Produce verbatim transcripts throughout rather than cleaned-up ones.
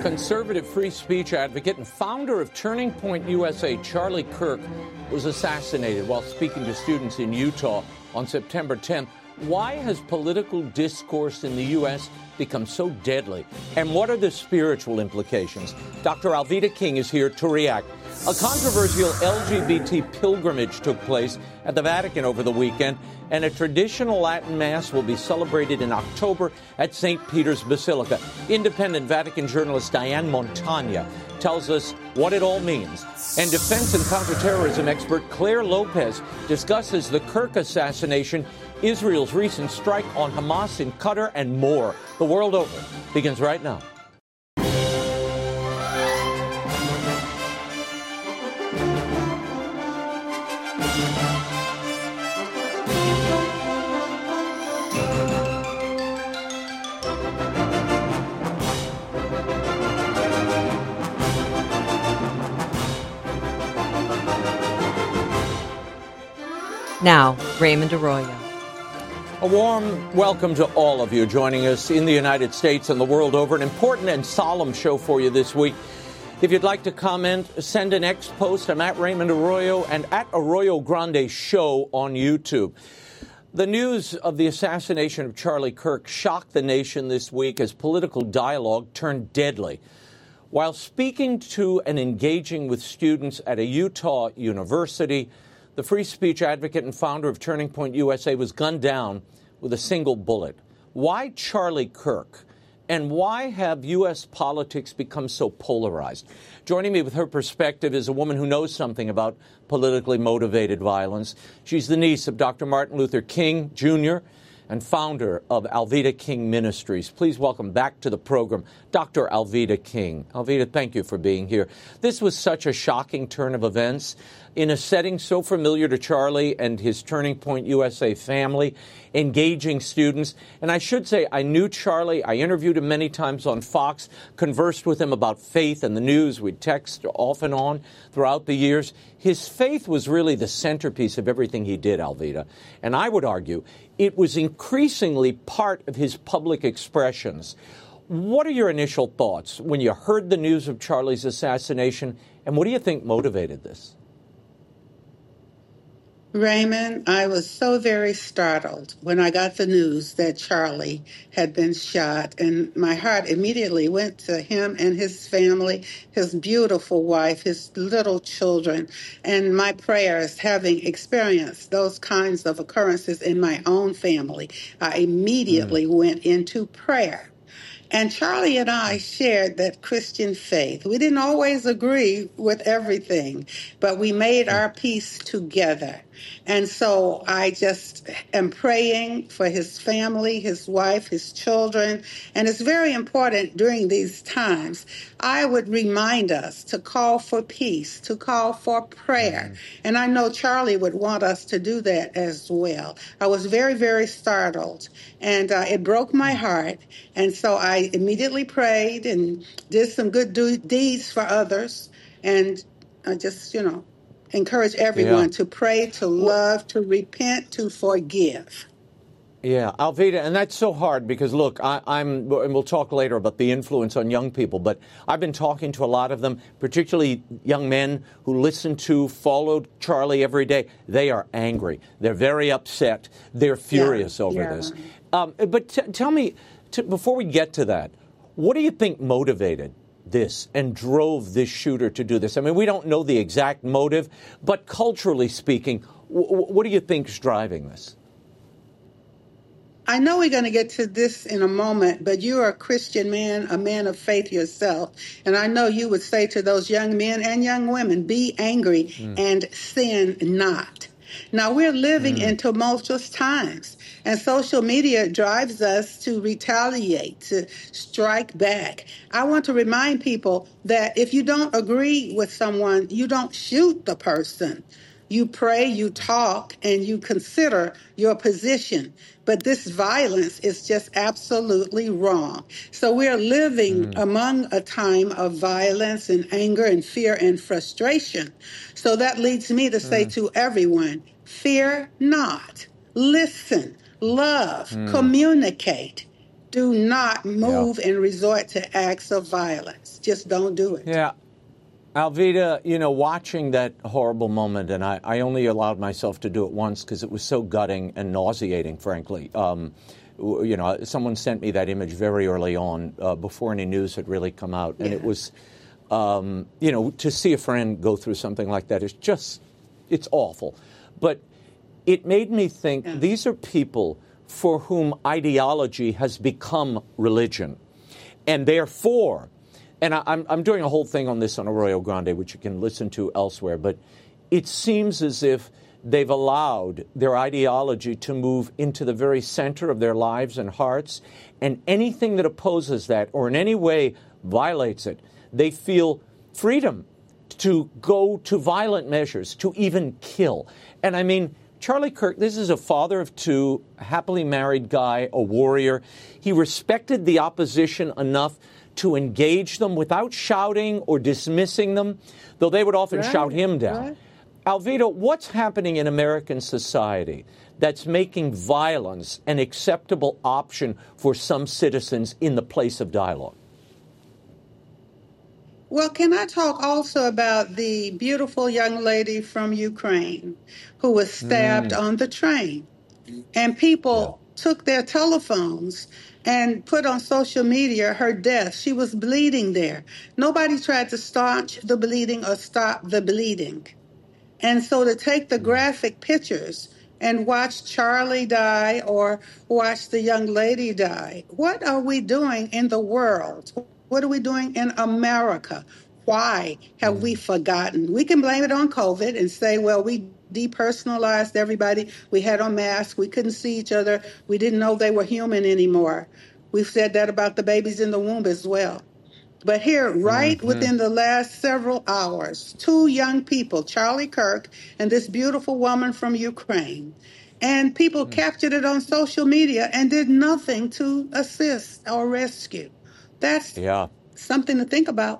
Conservative free speech advocate and founder of Turning Point U S A, Charlie Kirk, was assassinated while speaking to students in Utah on September tenth. Why has political discourse in the U S become so deadly? And what are the spiritual implications? Doctor Alveda King is here to react. A controversial L G B T pilgrimage took place at the Vatican over the weekend, and a traditional Latin Mass will be celebrated in October at Saint Peter's Basilica. Independent Vatican journalist Diane Montagna tells us what it all means. And defense and counterterrorism expert Claire Lopez discusses the Kirk assassination, Israel's recent strike on Hamas in Qatar, and more. The world over begins right now. Now, Raymond Arroyo. A warm welcome to all of you joining us in the United States and the world over. An important and solemn show for you this week. If you'd like to comment, send an X post. I'm at Raymond Arroyo and at Arroyo Grande Show on YouTube. The news of the assassination of Charlie Kirk shocked the nation this week as political dialogue turned deadly. While speaking to and engaging with students at a Utah university, the free speech advocate and founder of Turning Point U S A was gunned down with a single bullet. Why Charlie Kirk? And why have U S politics become so polarized? Joining me with her perspective is a woman who knows something about politically motivated violence. She's the niece of Doctor Martin Luther King, Junior, and founder of Alveda King Ministries. Please welcome back to the program, Doctor Alveda King. Alveda, thank you for being here. This was such a shocking turn of events in a setting so familiar to Charlie and his Turning Point U S A family, engaging students. And I should say, I knew Charlie. I interviewed him many times on Fox, conversed with him about faith and the news. We'd text off and on throughout the years. His faith was really the centerpiece of everything he did, Alveda. And I would argue it was increasingly part of his public expressions. What are your initial thoughts when you heard the news of Charlie's assassination, and what do you think motivated this? Raymond, I was so very startled when I got the news that Charlie had been shot, and my heart immediately went to him and his family, his beautiful wife, his little children, and my prayers, having experienced those kinds of occurrences in my own family, I immediately mm. went into prayer. And Charlie and I shared that Christian faith. We didn't always agree with everything, but we made our peace together. And so I just am praying for his family, his wife, his children. And it's very important during these times. I would remind us to call for peace, to call for prayer. Mm-hmm. And I know Charlie would want us to do that as well. I was very, very startled, and uh, it broke my heart. And so I immediately prayed and did some good do- deeds for others. And I just, you know, encourage everyone yeah. to pray, to love, to repent, to forgive. Yeah, Alveda, and that's so hard because, look, I, I'm, and we'll talk later about the influence on young people, but I've been talking to a lot of them, particularly young men who listen to, followed Charlie every day. They are angry. They're very upset. They're furious yeah, over yeah. this. Um, but t- tell me, t- before we get to that, what do you think motivated this and drove this shooter to do this? I mean, we don't know the exact motive, but culturally speaking, w- what do you think is driving this? I know we're going to get to this in a moment, but you're a Christian man, a man of faith yourself. And I know you would say to those young men and young women, be angry mm. and sin not. Now, we're living mm. in tumultuous times, and social media drives us to retaliate, to strike back. I want to remind people that if you don't agree with someone, you don't shoot the person. You pray, you talk, and you consider your position. But this violence is just absolutely wrong. So we're living mm. among a time of violence and anger and fear and frustration. So that leads me to say mm. to everyone, fear not, listen, love, mm. communicate. Do not move yeah. and resort to acts of violence. Just don't do it. Yeah. Alveda, you know, watching that horrible moment, and I, I only allowed myself to do it once because it was so gutting and nauseating, frankly. Um, you know, someone sent me that image very early on, uh, before any news had really come out. And yeah. it was, um, you know, to see a friend go through something like that is just, it's awful. But it made me think, yeah. these are people for whom ideology has become religion. And therefore, and I, I'm, I'm doing a whole thing on this on Arroyo Grande, which you can listen to elsewhere, but it seems as if they've allowed their ideology to move into the very center of their lives and hearts, and anything that opposes that or in any way violates it, they feel freedom to go to violent measures, to even kill. And I mean, Charlie Kirk, this is a father of two, happily married guy, a warrior. He respected the opposition enough to engage them without shouting or dismissing them, though they would often right, shout him down. Right. Alveda, what's happening in American society that's making violence an acceptable option for some citizens in the place of dialogue? Well, can I talk also about the beautiful young lady from Ukraine who was stabbed mm. on the train? And people yeah. took their telephones and put on social media her death. She was bleeding there. Nobody tried to staunch the bleeding or stop the bleeding. And so to take the graphic pictures and watch Charlie die or watch the young lady die, what are we doing in the world? What are we doing in America? Why have we forgotten? We can blame it on COVID and say, well, we depersonalized everybody. We had on masks. We couldn't see each other. We didn't know they were human anymore. We've said that about the babies in the womb as well. But here, right mm-hmm. within the last several hours, two young people, Charlie Kirk and this beautiful woman from Ukraine, and people mm-hmm. captured it on social media and did nothing to assist or rescue. That's yeah. something to think about.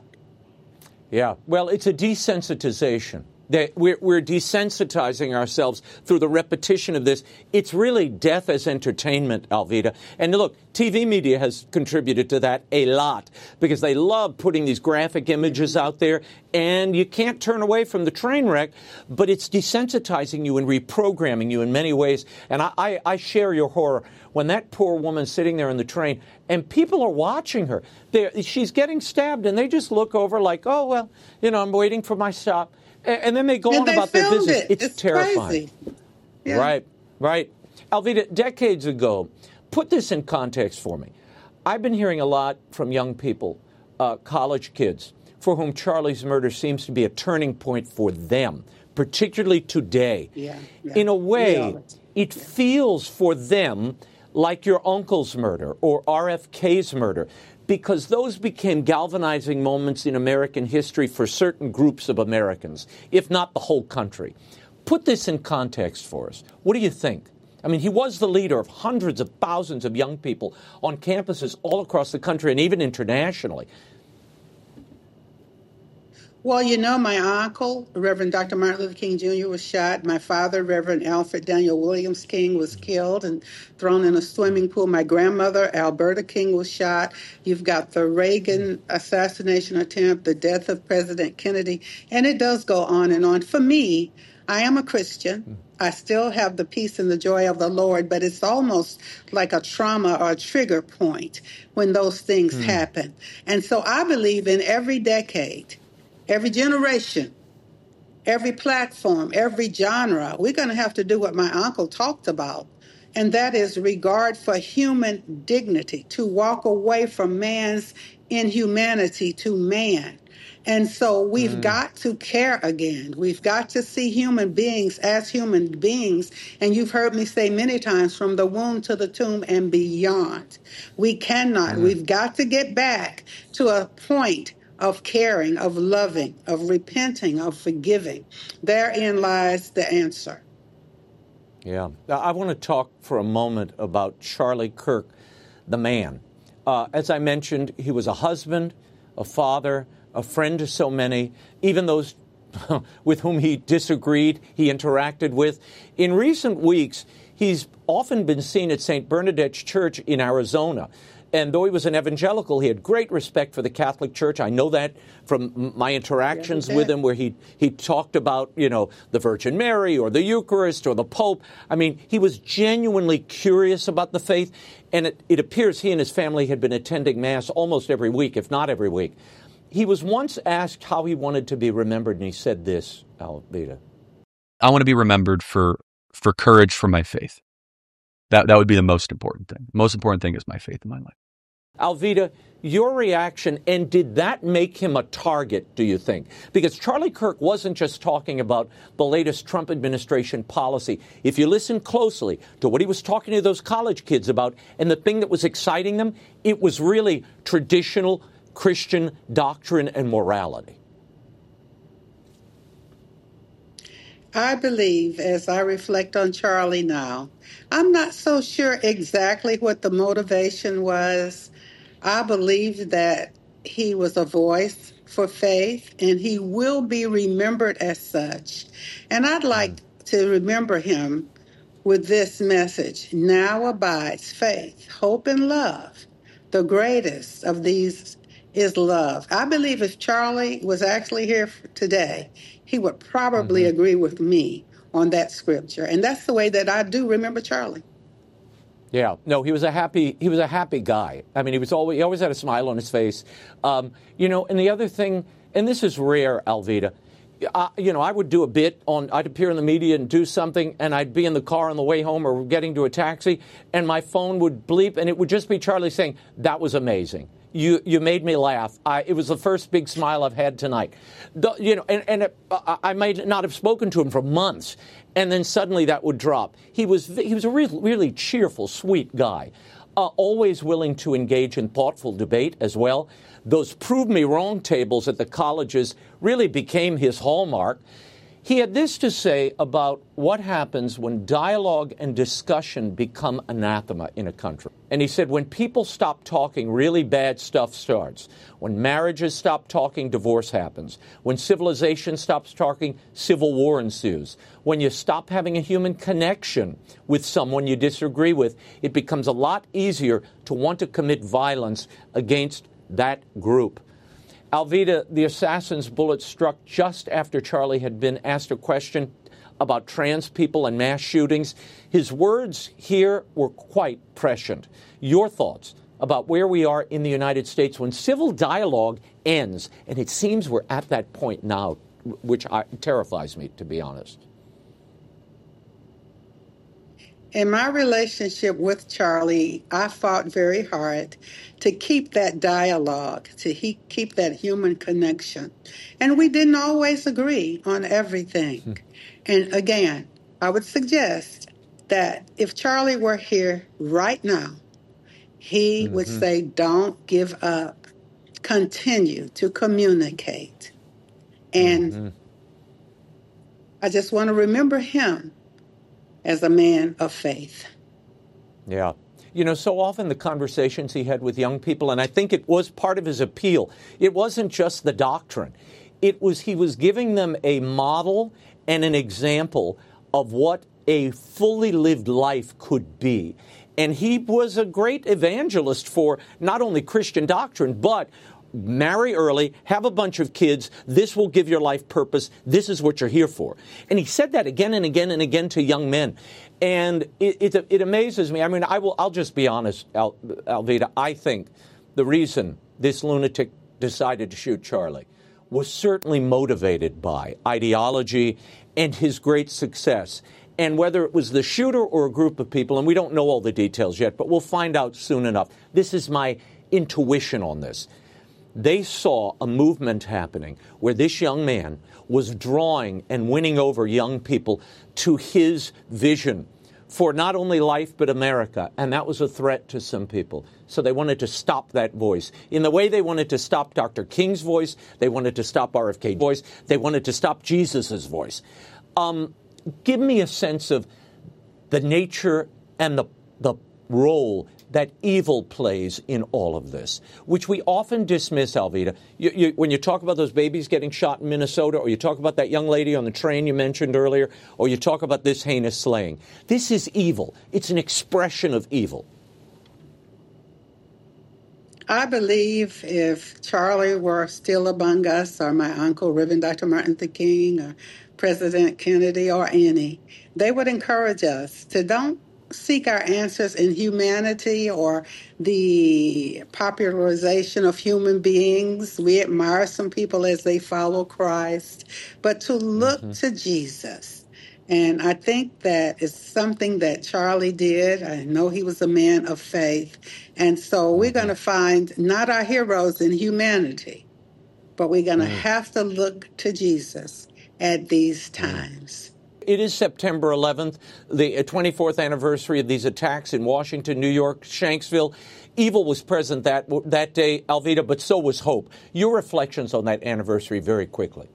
Yeah. Well, it's a desensitization. We're, we're desensitizing ourselves through the repetition of this. It's really death as entertainment, Alveda. And look, T V media has contributed to that a lot because they love putting these graphic images out there, and you can't turn away from the train wreck, but it's desensitizing you and reprogramming you in many ways. And I, I, I share your horror when that poor woman's sitting there in the train and people are watching her. They're, she's getting stabbed, and they just look over like, oh, well, you know, I'm waiting for my stop. And then they go and on they about their business. It. It's, it's terrifying. Yeah. Right, right. Alveda, decades ago, put this in context for me. I've been hearing a lot from young people, uh, college kids, for whom Charlie's murder seems to be a turning point for them, particularly today. Yeah, yeah. In a way, yeah. it feels for them like your uncle's murder or R F K's murder, because those became galvanizing moments in American history for certain groups of Americans, if not the whole country. Put this in context for us. What do you think? I mean, he was the leader of hundreds of thousands of young people on campuses all across the country and even internationally. Well, you know, my uncle, Reverend Doctor Martin Luther King Junior was shot. My father, Reverend Alfred Daniel Williams King, was killed and thrown in a swimming pool. My grandmother, Alberta King, was shot. You've got the Reagan assassination attempt, the death of President Kennedy, and it does go on and on. For me, I am a Christian. I still have the peace and the joy of the Lord, but it's almost like a trauma or a trigger point when those things mm. happen. And so I believe in every decade, every generation, every platform, every genre, we're going to have to do what my uncle talked about, and that is regard for human dignity, to walk away from man's inhumanity to man. And so we've mm. got to care again. We've got to see human beings as human beings. And you've heard me say many times, from the womb to the tomb and beyond. We cannot. Mm. We've got to get back to a point of caring, of loving, of repenting, of forgiving. Therein lies the answer. Yeah. I want to talk for a moment about Charlie Kirk, the man. Uh, as I mentioned, he was a husband, a father, a friend to so many, even those with whom he disagreed, he interacted with. In recent weeks, he's often been seen at Saint Bernadette's Church in Arizona. And though he was an evangelical, he had great respect for the Catholic Church. I know that from my interactions yeah, with him, where he, he talked about, you know, the Virgin Mary or the Eucharist or the Pope. I mean, he was genuinely curious about the faith. And it, it appears he and his family had been attending Mass almost every week, if not every week. He was once asked how he wanted to be remembered, and he said this, Alveda. I want to be remembered for, for courage for my faith. That that would be the most important thing. The most important thing is my faith in my life. Alveda, your reaction, and did that make him a target, do you think? Because Charlie Kirk wasn't just talking about the latest Trump administration policy. If you listen closely to what he was talking to those college kids about, and the thing that was exciting them, it was really traditional Christian doctrine and morality. I believe, as I reflect on Charlie now, I'm not so sure exactly what the motivation was. I believe that he was a voice for faith, and he will be remembered as such. And I'd like to remember him with this message: now abides faith, hope, and love. The greatest of these is love. I believe if Charlie was actually here today, he would probably mm-hmm. agree with me on that scripture. And that's the way that I do remember Charlie. Yeah, no, he was a happy he was a happy guy. I mean, he was always he always had a smile on his face. Um, you know, and the other thing, and this is rare, Alveda, I, you know, I would do a bit on, I'd appear in the media and do something, and I'd be in the car on the way home or getting to a taxi, and my phone would bleep, and it would just be Charlie saying, "That was amazing. You you made me laugh. I, it was the first big smile I've had tonight." The, you know, and, and it, I, I might not have spoken to him for months, and then suddenly that would drop. He was he was a really, really cheerful, sweet guy, uh, always willing to engage in thoughtful debate as well. Those prove me wrong tables at the colleges really became his hallmark. He had this to say about what happens when dialogue and discussion become anathema in a country. And he said, when people stop talking, really bad stuff starts. When marriages stop talking, divorce happens. When civilization stops talking, civil war ensues. When you stop having a human connection with someone you disagree with, it becomes a lot easier to want to commit violence against that group. Alveda, the assassin's bullet struck just after Charlie had been asked a question about trans people and mass shootings. His words here were quite prescient. Your thoughts about where we are in the United States when civil dialogue ends, and it seems we're at that point now, which I, terrifies me, to be honest. In my relationship with Charlie, I fought very hard to keep that dialogue, to he, keep that human connection. And we didn't always agree on everything. Hmm. And again, I would suggest that if Charlie were here right now, he mm-hmm. would say, don't give up. Continue to communicate. And mm-hmm. I just want to remember him as a man of faith. Yeah. You know, so often the conversations he had with young people, and I think it was part of his appeal, it wasn't just the doctrine. It was he was giving them a model and an example of what a fully lived life could be. And he was a great evangelist for not only Christian doctrine, but marry early, have a bunch of kids, this will give your life purpose, this is what you're here for. And he said that again and again and again to young men. And it, it, it amazes me. I mean, I will, I'll just be honest, Al, Alveda, I think the reason this lunatic decided to shoot Charlie was certainly motivated by ideology and his great success. And whether it was the shooter or a group of people, and we don't know all the details yet, but we'll find out soon enough. This is my intuition on this. They saw a movement happening where this young man was drawing and winning over young people to his vision for not only life but America. And that was a threat to some people. So they wanted to stop that voice. In the way they wanted to stop Doctor King's voice, they wanted to stop R F K's voice, they wanted to stop Jesus's voice. Um, give me a sense of the nature and the, the role that evil plays in all of this, which we often dismiss, Alveda. You, you, when you talk about those babies getting shot in Minnesota, or you talk about that young lady on the train you mentioned earlier, or you talk about this heinous slaying, this is evil. It's an expression of evil. I believe if Charlie were still among us, or my uncle, Reverend Doctor Martin Luther King, or President Kennedy, or any, they would encourage us to don't seek our answers in humanity or the popularization of human beings. We admire some people as they follow Christ, but to look Mm-hmm. to Jesus. And I think that is something that Charlie did. I know he was a man of faith. And so we're going to find not our heroes in humanity, but we're going to Mm. have to look to Jesus at these times. It is September eleventh, the twenty-fourth anniversary of these attacks in Washington, New York, Shanksville. Evil was present that that day, Alveda, but so was hope. Your reflections on that anniversary very quickly.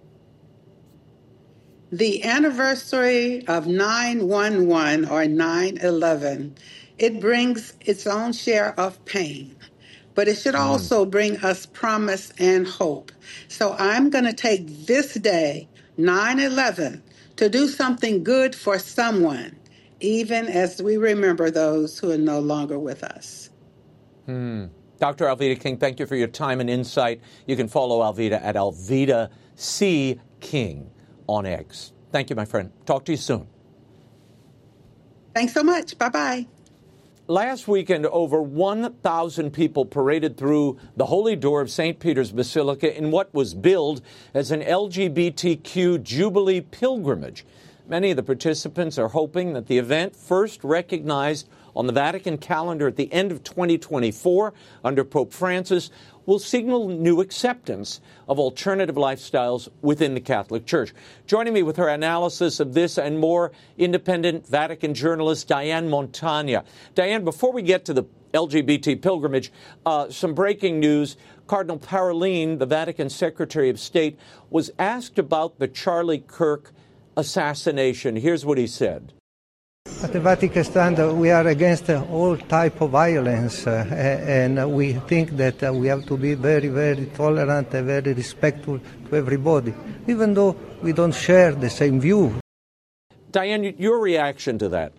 The anniversary of nine one one or nine eleven, it brings its own share of pain, but it should also bring us promise and hope. So I'm going to take this day, nine eleven, to do something good for someone, even as we remember those who are no longer with us. Hmm. Doctor Alveda King, thank you for your time and insight. You can follow Alveda at Alveda C. King on X. Thank you, my friend. Talk to you soon. Thanks so much. Bye-bye. Last weekend, over one thousand people paraded through the Holy Door of Saint Peter's Basilica in what was billed as an L G B T Q Jubilee pilgrimage. Many of the participants are hoping that the event, first recognized on the Vatican calendar at the end of twenty twenty-four under Pope Francis, will signal new acceptance of alternative lifestyles within the Catholic Church. Joining me with her analysis of this and more, independent Vatican journalist Diane Montagna. Diane, before we get to the L G B T pilgrimage, uh, some breaking news. Cardinal Parolin, the Vatican Secretary of State, was asked about the Charlie Kirk assassination. Here's what he said. At the Vatican stand, uh, we are against uh, all type of violence, uh, and uh, we think that uh, we have to be very, very tolerant and very respectful to everybody, even though we don't share the same view. Diane, your reaction to that?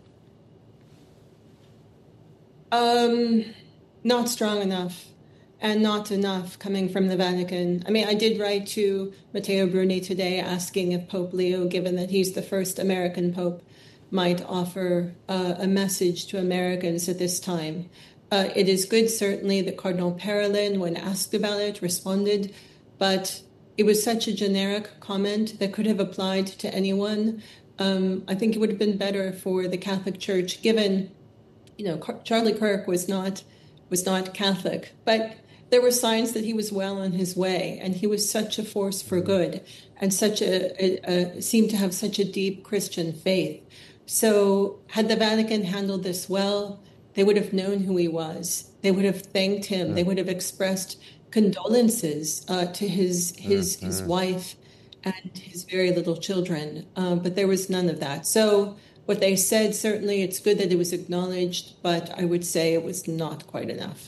Um, not strong enough, and not enough coming from the Vatican. I mean, I did write to Matteo Bruni today asking if Pope Leo, given that he's the first American pope, might offer uh, a message to Americans at this time. Uh, it is good, certainly, that Cardinal Parolin, when asked about it, responded, but it was such a generic comment that could have applied to anyone. Um, I think it would have been better for the Catholic Church, given, you know, Car- Charlie Kirk was not was not Catholic, but there were signs that he was well on his way, and he was such a force for good, and such a, a, a seemed to have such a deep Christian faith. So had the Vatican handled this well, they would have known who he was. They would have thanked him. Mm. They would have expressed condolences uh, to his his mm-hmm. his wife and his very little children. Um, but there was none of that. So what they said, certainly it's good that it was acknowledged, but I would say it was not quite enough.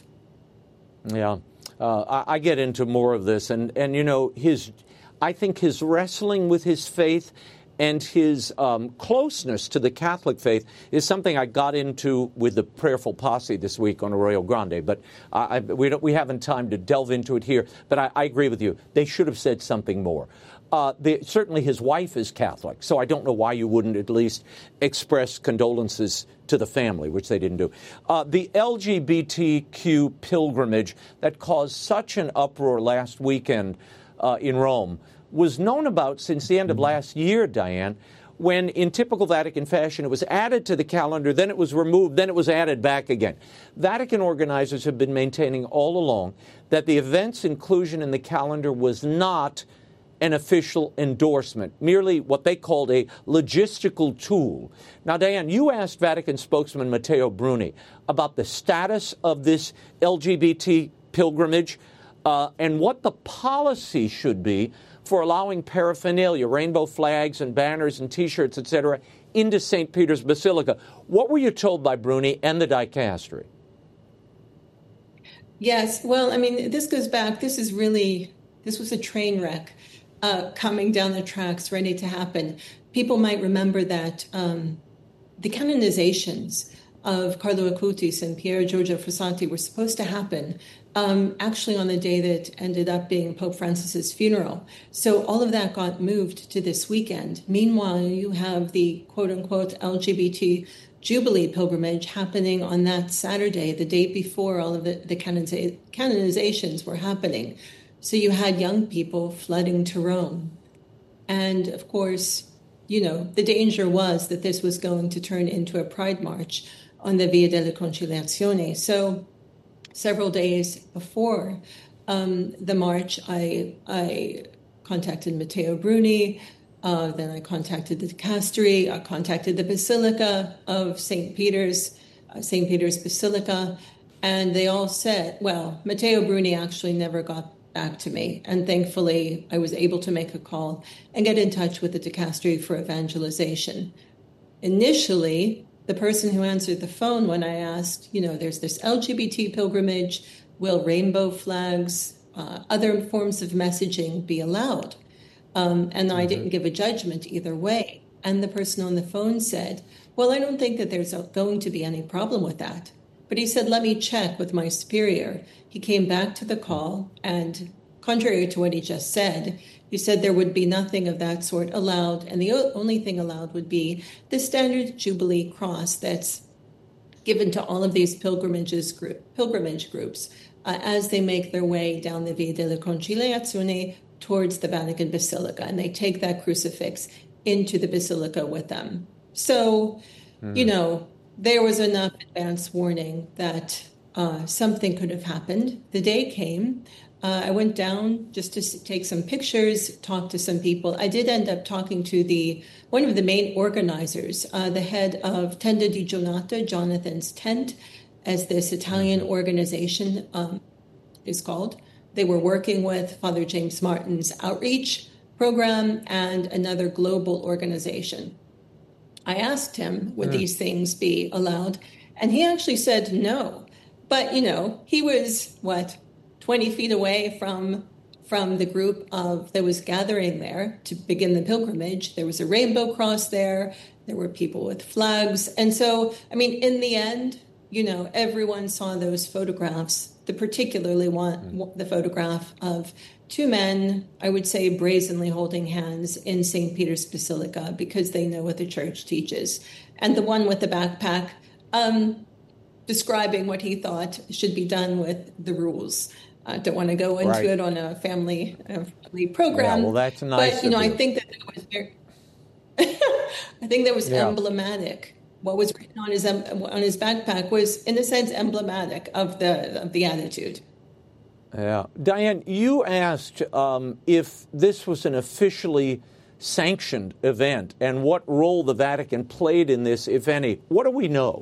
Yeah, uh, I, I get into more of this. And, and, you know, his, I think his wrestling with his faith and his um, closeness to the Catholic faith is something I got into with the Prayerful Posse this week on Arroyo Grande. But I, I, we, don't, we haven't time to delve into it here. But I, I agree with you. They should have said something more. Uh, the, certainly his wife is Catholic, so I don't know why you wouldn't at least express condolences to the family, which they didn't do. Uh, the L G B T Q pilgrimage that caused such an uproar last weekend uh, in Rome was known about since the end of last year, Diane, when in typical Vatican fashion it was added to the calendar, then it was removed, then it was added back again. Vatican organizers have been maintaining all along that the event's inclusion in the calendar was not an official endorsement, merely what they called a logistical tool. Now, Diane, you asked Vatican spokesman Matteo Bruni about the status of this L G B T pilgrimage uh, and what the policy should be for allowing paraphernalia, rainbow flags and banners and T-shirts, et cetera, into Saint Peter's Basilica. What were you told by Bruni and the dicastery? Yes, well, I mean, this goes back, this is really, this was a train wreck. Uh, coming down the tracks, ready to happen. People might remember that um, the canonizations of Carlo Acutis and Pier Giorgio Frassati were supposed to happen um, actually on the day that ended up being Pope Francis's funeral. So all of that got moved to this weekend. Meanwhile, you have the quote-unquote L G B T Jubilee pilgrimage happening on that Saturday, the day before all of the, the canoniza- canonizations were happening. So you had young people flooding to Rome. And of course, you know, the danger was that this was going to turn into a pride march on the Via della Conciliazione. So several days before um, the march, I, I contacted Matteo Bruni. Uh, then I contacted the dicastery. I contacted the Basilica of Saint Peter's, uh, Saint Peter's Basilica. And they all said, well, Matteo Bruni actually never got back to me. And thankfully, I was able to make a call and get in touch with the dicastery for evangelization. Initially, the person who answered the phone when I asked, you know, there's this L G B T pilgrimage, will rainbow flags, uh, other forms of messaging be allowed? Um, and I didn't give a judgment either way. And the person on the phone said, well, I don't think that there's going to be any problem with that. But he said, let me check with my superior. He came back to the call, and contrary to what he just said, he said there would be nothing of that sort allowed, and the only thing allowed would be the standard Jubilee cross that's given to all of these pilgrimages group, pilgrimage groups uh, as they make their way down the Via della Conciliazione towards the Vatican Basilica, and they take that crucifix into the Basilica with them. So, mm. you know, there was enough advance warning that uh, something could have happened. The day came. Uh, I went down just to take some pictures, talk to some people. I did end up talking to the one of the main organizers, uh, the head of Tenda di Giornata, Jonathan's Tent, as this Italian organization um, is called. They were working with Father James Martin's outreach program and another global organization. I asked him, would mm. these things be allowed? And he actually said no. But, you know, he was, what, twenty feet away from from the group of that was gathering there to begin the pilgrimage. There was a rainbow cross there. There were people with flags. And so, I mean, in the end, you know, everyone saw those photographs, the particularly one, mm. the photograph of two men, I would say brazenly holding hands in Saint Peter's Basilica because they know what the church teaches. And the one with the backpack um, describing what he thought should be done with the rules. I don't want to go into right. it on a family, uh, family program. Yeah, well, that's nice. But, you know, I think that that was very, I think that was yeah. emblematic. What was written on his on his backpack was, in a sense, emblematic of the of the attitude. Yeah, Diane, you asked um, if this was an officially sanctioned event and what role the Vatican played in this, if any. What do we know?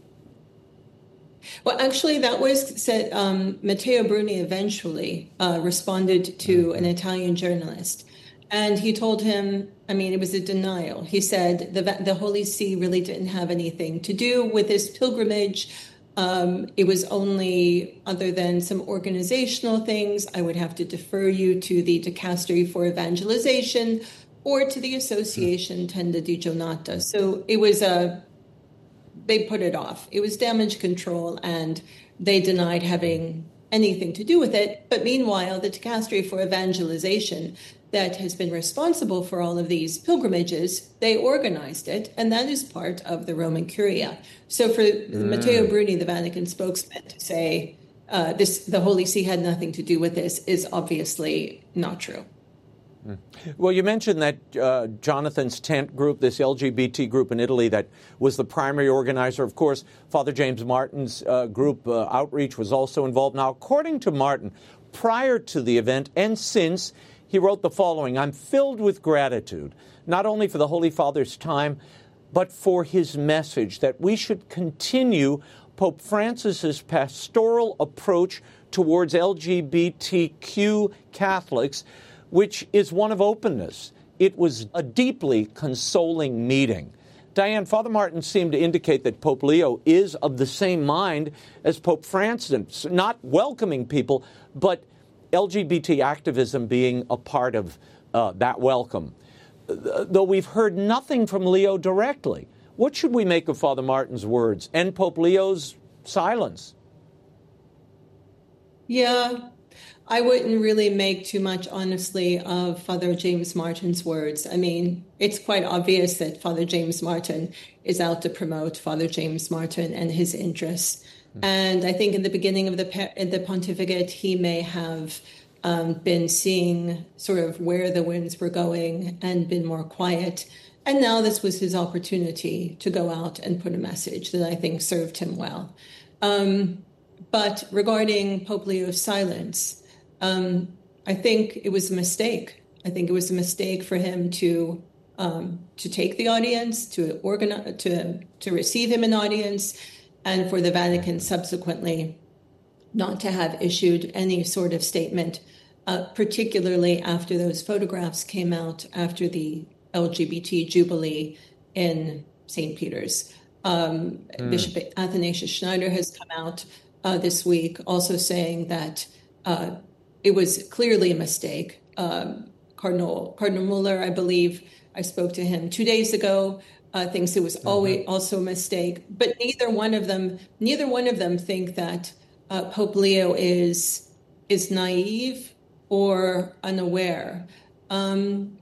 Well, actually, that was said. Um, Matteo Bruni eventually uh, responded to an Italian journalist, and he told him, I mean, it was a denial. He said the the Holy See really didn't have anything to do with this pilgrimage. Um, it was only, other than some organizational things, I would have to defer you to the Dicastery for Evangelization or to the Association Tenda di Giornata. So it was a, they put it off. It was damage control, and they denied having anything to do with it. But meanwhile, the Dicastery for Evangelization that has been responsible for all of these pilgrimages, they organized it, and that is part of the Roman Curia. So for mm. Matteo Bruni, the Vatican spokesman, to say uh, this, the Holy See had nothing to do with this is obviously not true. Mm. Well, you mentioned that uh, Jonathan's Tent group, this L G B T group in Italy that was the primary organizer. Of course, Father James Martin's uh, group, uh, Outreach, was also involved. Now, according to Martin, prior to the event and since, he wrote the following: I'm filled with gratitude, not only for the Holy Father's time, but for his message that we should continue Pope Francis's pastoral approach towards L G B T Q Catholics, which is one of openness. It was a deeply consoling meeting. Diane, Father Martin seemed to indicate that Pope Leo is of the same mind as Pope Francis, not welcoming people, but L G B T activism being a part of uh, that welcome. Though we've heard nothing from Leo directly. What should we make of Father Martin's words and Pope Leo's silence? Yeah, I wouldn't really make too much, honestly, of Father James Martin's words. I mean, it's quite obvious that Father James Martin is out to promote Father James Martin and his interests. Mm-hmm. And I think in the beginning of the, in the pontificate, he may have um, been seeing sort of where the winds were going and been more quiet. And now this was his opportunity to go out and put a message that I think served him well. Um, but regarding Pope Leo's silence, um, I think it was a mistake. I think it was a mistake for him to um, to take the audience, to organize, to to receive him an audience, and for the Vatican subsequently not to have issued any sort of statement, uh, particularly after those photographs came out after the L G B T Jubilee in Saint Peter's. Um, mm. Bishop Athanasius Schneider has come out uh, this week also saying that uh, it was clearly a mistake. Um, Cardinal Cardinal Muller, I believe, I spoke to him two days ago, uh, thinks it was mm-hmm. always also a mistake. But neither one of them, neither one of them think that uh, Pope Leo is is naive or unaware. Um,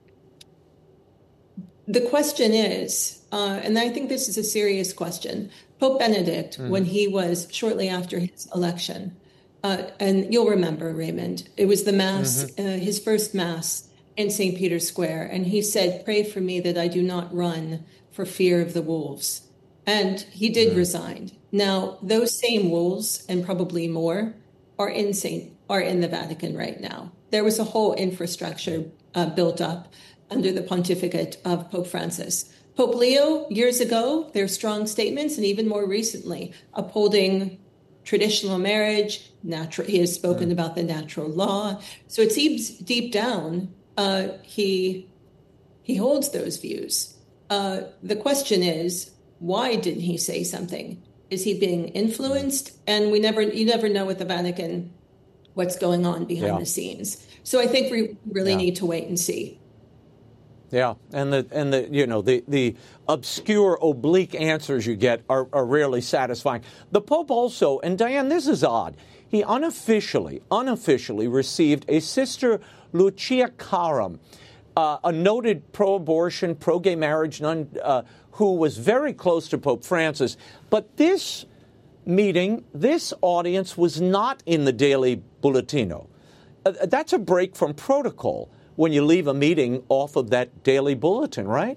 The question is, uh, and I think this is a serious question, Pope Benedict, mm. when he was shortly after his election, uh, and you'll remember, Raymond, it was the Mass, mm-hmm. uh, his first Mass in Saint Peter's Square, and he said, "Pray for me that I do not run for fear of the wolves." And he did mm. resign. Now, those same wolves, and probably more, are in Saint are in the Vatican right now. There was a whole infrastructure uh, built up under the pontificate of Pope Francis. Pope Leo, years ago, their strong statements, and even more recently, upholding traditional marriage. Natural, he has spoken mm. about the natural law. So it seems deep down, uh, he he holds those views. Uh, the question is, why didn't he say something? Is he being influenced? And we never, you never know with the Vatican what's going on behind yeah. the scenes. So I think we really yeah. need to wait and see. Yeah, and the and the you know the the obscure oblique answers you get are, are rarely satisfying. The Pope also, and Diane, this is odd. He unofficially unofficially received a Sister Lucia Karam, uh, a noted pro-abortion, pro-gay marriage nun, uh, who was very close to Pope Francis. But this meeting, this audience, was not in the Daily Bulletino. Uh, that's a break from protocol when you leave a meeting off of that daily bulletin, right?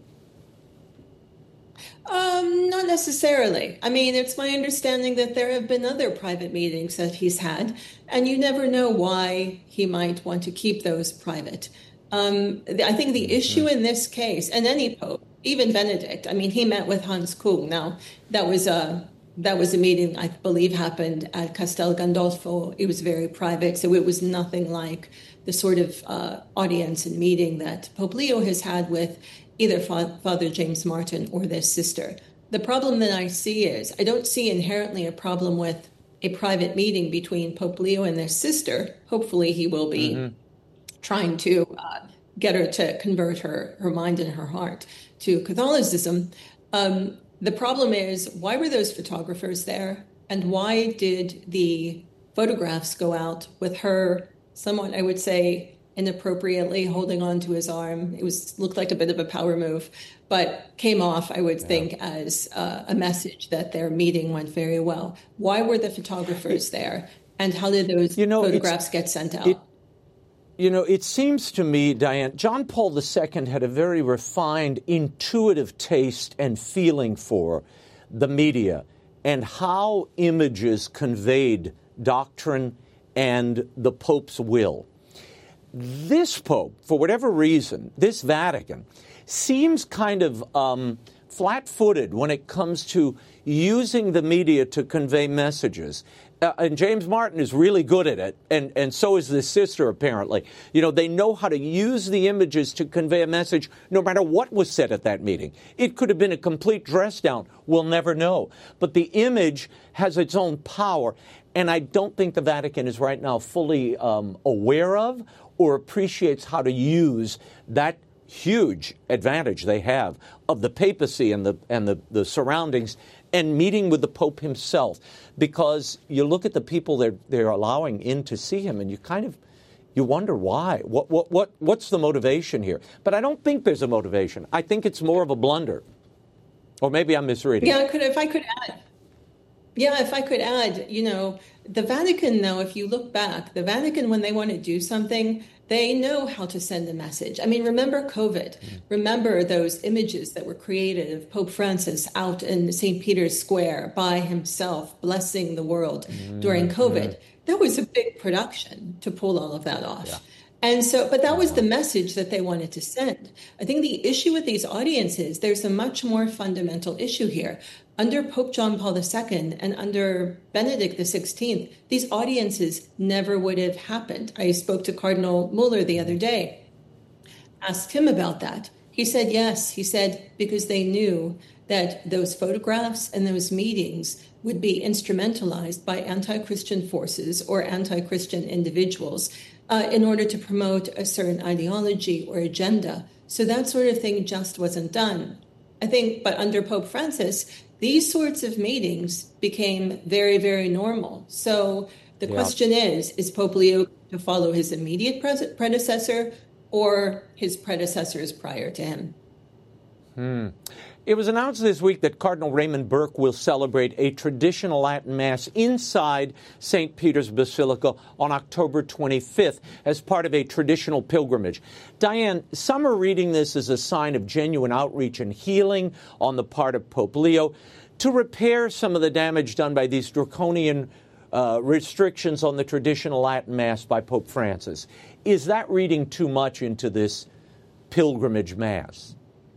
Um, not necessarily. I mean, it's my understanding that there have been other private meetings that he's had, and you never know why he might want to keep those private. Um, I think the issue in this case, and any pope, even Benedict, I mean, he met with Hans Kung. Now, that was a that was a meeting I believe happened at Castel Gandolfo. It was very private, so it was nothing like the sort of uh, audience and meeting that Pope Leo has had with either Fa- Father James Martin or this sister. The problem that I see is I don't see inherently a problem with a private meeting between Pope Leo and this sister. Hopefully he will be mm-hmm. trying to uh, get her to convert her, her mind and her heart to Catholicism. Um, the problem is, why were those photographers there? And why did the photographs go out with her somewhat, I would say, inappropriately holding on to his arm? It was looked like a bit of a power move, but came off, I would yeah. think, as uh, a message that their meeting went very well. Why were the photographers there? And how did those you know, photographs get sent out? It, you know, it seems to me, Diane, John Paul the Second had a very refined, intuitive taste and feeling for the media and how images conveyed doctrine and the Pope's will. This Pope, for whatever reason, this Vatican, seems kind of um, flat-footed when it comes to using the media to convey messages. Uh, and James Martin is really good at it, and, and so is this sister, apparently. You know, they know how to use the images to convey a message no matter what was said at that meeting. It could have been a complete dress down. We'll never know. But the image has its own power, and I don't think the Vatican is right now fully um, aware of or appreciates how to use that huge advantage they have of the papacy and the and the, the surroundings, and meeting with the Pope himself, because you look at the people they're they're allowing in to see him, and you kind of you wonder why. What what what what's the motivation here? But I don't think there's a motivation. I think it's more of a blunder, or maybe I'm misreading. Yeah, could if I could add. Yeah, if I could add, you know, the Vatican, though, if you look back, the Vatican, when they want to do something, they know how to send a message. I mean, remember COVID. Mm-hmm. Remember those images that were created of Pope Francis out in Saint Peter's Square by himself, blessing the world mm-hmm. during COVID. That was a big production to pull all of that off. Yeah. And so, but that was the message that they wanted to send. I think the issue with these audiences, there's a much more fundamental issue here. Under Pope John Paul the Second and under Benedict the Sixteenth, these audiences never would have happened. I spoke to Cardinal Muller the other day, asked him about that. He said, yes, he said, because they knew that those photographs and those meetings would be instrumentalized by anti-Christian forces or anti-Christian individuals uh, in order to promote a certain ideology or agenda. So that sort of thing just wasn't done. I think, but under Pope Francis, these sorts of meetings became very, very normal. So the yeah. question is, is Pope Leo to follow his immediate pre- predecessor or his predecessors prior to him? Hmm. It was announced this week that Cardinal Raymond Burke will celebrate a traditional Latin Mass inside Saint Peter's Basilica on October twenty-fifth as part of a traditional pilgrimage. Diane, some are reading this as a sign of genuine outreach and healing on the part of Pope Leo to repair some of the damage done by these draconian uh, restrictions on the traditional Latin Mass by Pope Francis. Is that reading too much into this pilgrimage Mass?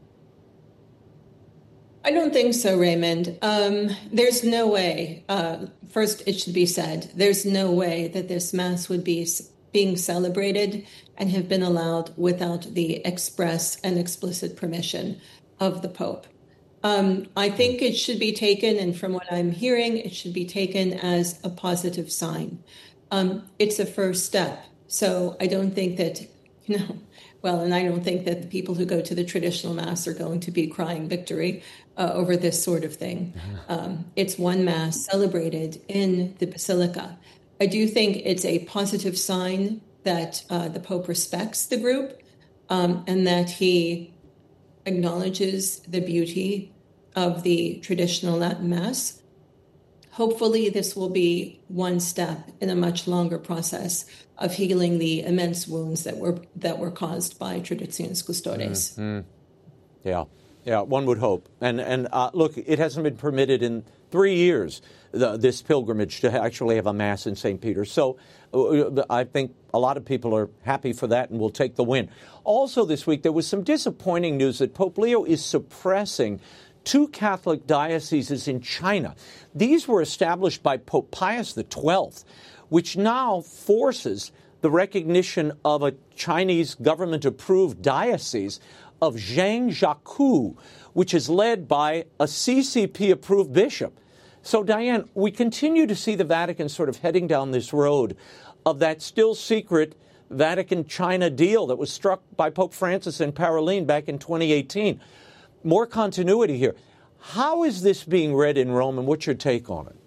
I don't think so, Raymond. Um, there's no way, uh, first it should be said, there's no way that this Mass would be being celebrated and have been allowed without the express and explicit permission of the Pope. Um, I think it should be taken, and from what I'm hearing, it should be taken as a positive sign. Um, it's a first step. So I don't think that, you know, well, and I don't think that the people who go to the traditional Mass are going to be crying victory uh, over this sort of thing. Um, it's one Mass celebrated in the Basilica. I do think it's a positive sign that uh, the Pope respects the group um, and that he acknowledges the beauty of the traditional Latin Mass. Hopefully, this will be one step in a much longer process of healing the immense wounds that were that were caused by Traditionis Custodes. Mm-hmm. Yeah, yeah, one would hope. And and uh, look, it hasn't been permitted in three years, the, this pilgrimage, to actually have a Mass in Saint Peter. So uh, I think a lot of people are happy for that and will take the win. Also this week, there was some disappointing news that Pope Leo is suppressing two Catholic dioceses in China. These were established by Pope Pius the twelfth, which now forces the recognition of a Chinese government-approved diocese of Zhangjiakou, which is led by a C C P-approved bishop. So, Diane, we continue to see the Vatican sort of heading down this road of that still secret Vatican-China deal that was struck by Pope Francis and Parolin back in twenty eighteen. More continuity here. How is this being read in Rome, and what's your take on it?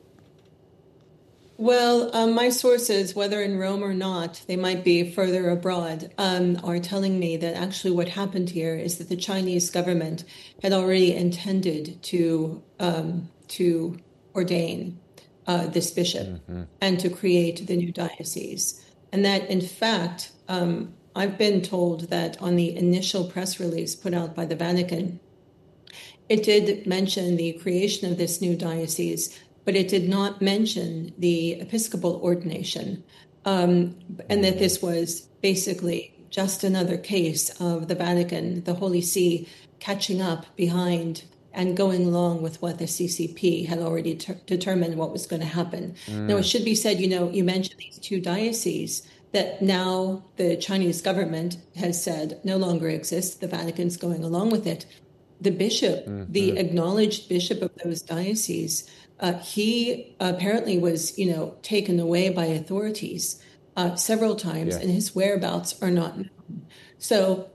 Well, um, my sources, whether in Rome or not, they might be further abroad, um, are telling me that actually what happened here is that the Chinese government had already intended to um, to ordain uh, this bishop mm-hmm. and to create the new diocese. And that, in fact, um, I've been told that on the initial press release put out by the Vatican, it did mention the creation of this new diocese, but it did not mention the episcopal ordination, um, and that this was basically just another case of the Vatican, the Holy See, catching up behind and going along with what the C C P had already ter- determined what was going to happen. Mm. Now, it should be said, you know, you mentioned these two dioceses that now the Chinese government has said no longer exist. The Vatican's going along with it. The bishop, mm-hmm. the acknowledged bishop of those dioceses, uh, he apparently was, you know, taken away by authorities uh, several times, yeah. and his whereabouts are not known. So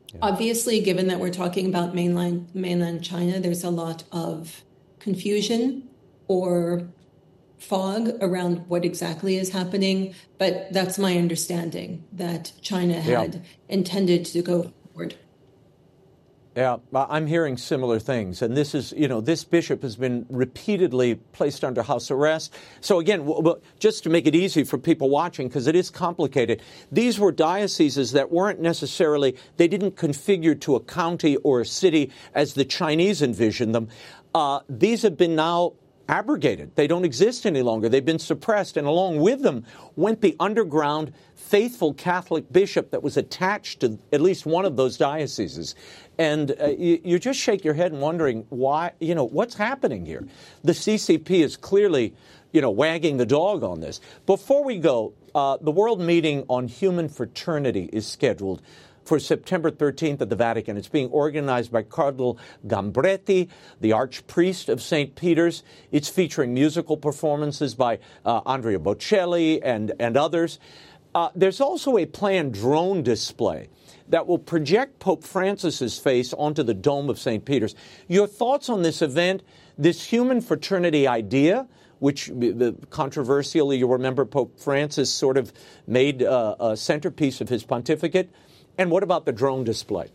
Yeah. Obviously, given that we're talking about mainland mainland China, there's a lot of confusion or fog around what exactly is happening. But that's my understanding, that China had yeah. intended to go forward. Yeah, I'm hearing similar things. And this is, you know, this bishop has been repeatedly placed under house arrest. So again, w- just to make it easy for people watching, because it is complicated, these were dioceses that weren't necessarily, they didn't configure to a county or a city as the Chinese envisioned them. Uh, these have been now abrogated. They don't exist any longer. They've been suppressed. And along with them went the underground faithful Catholic bishop that was attached to at least one of those dioceses. And uh, you, you just shake your head and wondering why, you know, what's happening here? The C C P is clearly, you know, wagging the dog on this. Before we go, uh, the World Meeting on Human Fraternity is scheduled for September thirteenth at the Vatican. It's being organized by Cardinal Gambretti, the Archpriest of Saint Peter's. It's featuring musical performances by uh, Andrea Bocelli and, and others. Uh, there's also a planned drone display that will project Pope Francis's face onto the dome of Saint Peter's. Your thoughts on this event, this human fraternity idea, which the controversially, you remember Pope Francis sort of made uh, a centerpiece of his pontificate. And what about the drone display?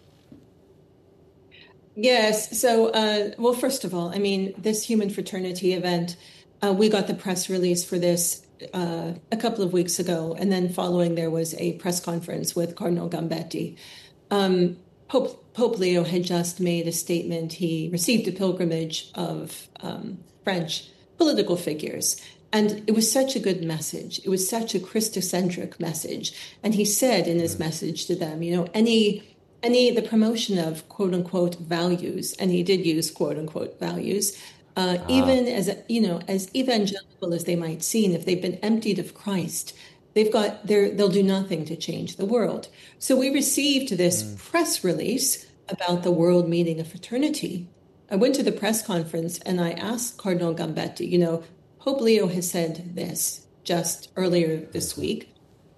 Yes. So, uh, well, first of all, I mean, this human fraternity event, uh, we got the press release for this uh, a couple of weeks ago. And then following, there was a press conference with Cardinal Gambretti. Um, Pope, Pope Leo had just made a statement. He received a pilgrimage of um, French political figures. And it was such a good message. It was such a Christocentric message. And he said in his message to them, you know, any, any, the promotion of quote unquote values, and he did use quote unquote values, uh, ah. even as, you know, as evangelical as they might seem, if they've been emptied of Christ, they've got, they're, they'll do nothing to change the world. So we received this mm. press release about the World Meeting of Fraternity. I went to the press conference and I asked Cardinal Gambretti, you know, Pope Leo has said this just earlier this week.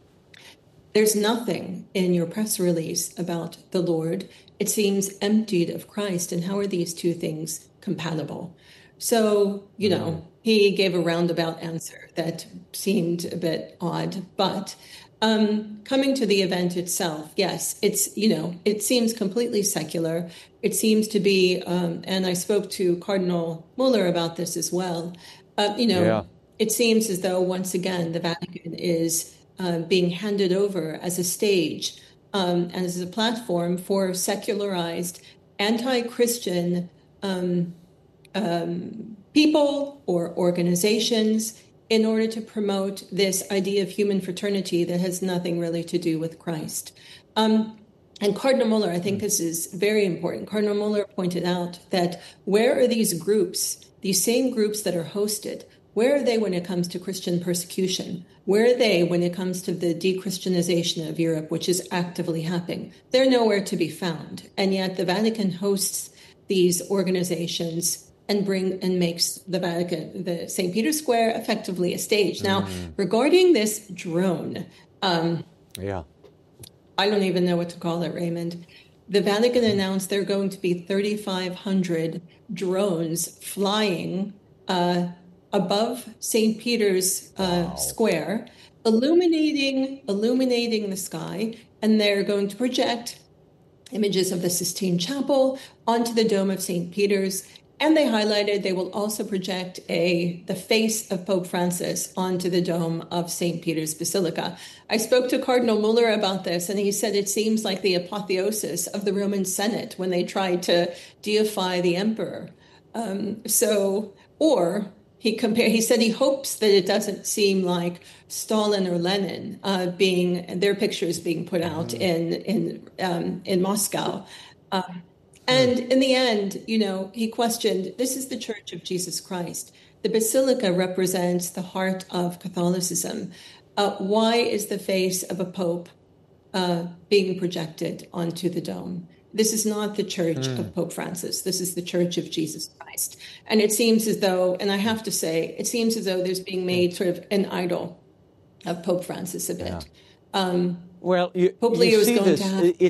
There's nothing in your press release about the Lord. It seems emptied of Christ. And how are these two things compatible? So, you know, he gave a roundabout answer that seemed a bit odd. But um, coming to the event itself, yes, it's, you know, it seems completely secular. It seems to be, um, and I spoke to Cardinal Muller about this as well. Uh, you know, yeah. It seems as though, once again, the Vatican is uh, being handed over as a stage um, and as a platform for secularized, anti-Christian um, um, people or organizations in order to promote this idea of human fraternity that has nothing really to do with Christ. Um, and Cardinal Muller, I think this is very important. Cardinal Muller pointed out that where are these groups, these same groups that are hosted, where are they when it comes to Christian persecution? Where are they when it comes to the de-Christianization of Europe, which is actively happening? They're nowhere to be found. And yet the Vatican hosts these organizations and bring and makes the Vatican, the Saint Peter's Square, effectively a stage. Now, mm-hmm. regarding this drone, um, yeah, I don't even know what to call it, Raymond. The Vatican announced there are going to be thirty-five hundred drones flying uh, above Saint Peter's uh, wow. Square, illuminating illuminating the sky, and they're going to project images of the Sistine Chapel onto the dome of Saint Peter's. And they highlighted they will also project a the face of Pope Francis onto the dome of Saint Peter's Basilica. I spoke to Cardinal Muller about this, and he said it seems like the apotheosis of the Roman Senate when they tried to deify the emperor. Um, so, or he compared. He said he hopes that it doesn't seem like Stalin or Lenin uh, being their pictures being put out mm-hmm. in in um, in Moscow. Uh, And in the end, you know, he questioned, this is the Church of Jesus Christ. The Basilica represents the heart of Catholicism. Uh, why is the face of a pope uh, being projected onto the dome? This is not the Church mm. of Pope Francis. This is the Church of Jesus Christ. And it seems as though, and I have to say, it seems as though there's being made sort of an idol of Pope Francis a bit. Yeah. Um, well, you, Pope Leo you see is going this, to have... it,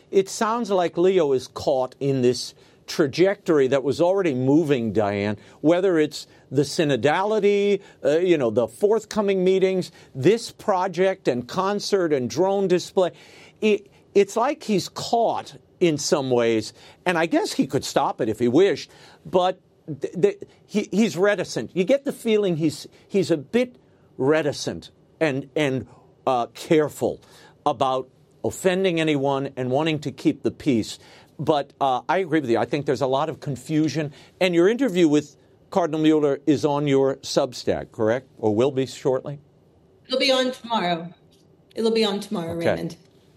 it sounds like Leo is caught in this trajectory that was already moving, Diane, whether it's the synodality, uh, you know, the forthcoming meetings, this project and concert and drone display. It, it's like he's caught in some ways, and I guess he could stop it if he wished, but th- th- he, he's reticent. You get the feeling he's he's a bit reticent and, and uh, careful about offending anyone and wanting to keep the peace. But uh, I agree with you. I think there's a lot of confusion. And your interview with Cardinal Mueller is on your Substack, correct? Or will be shortly? It'll be on tomorrow. It'll be on tomorrow, okay. Raymond.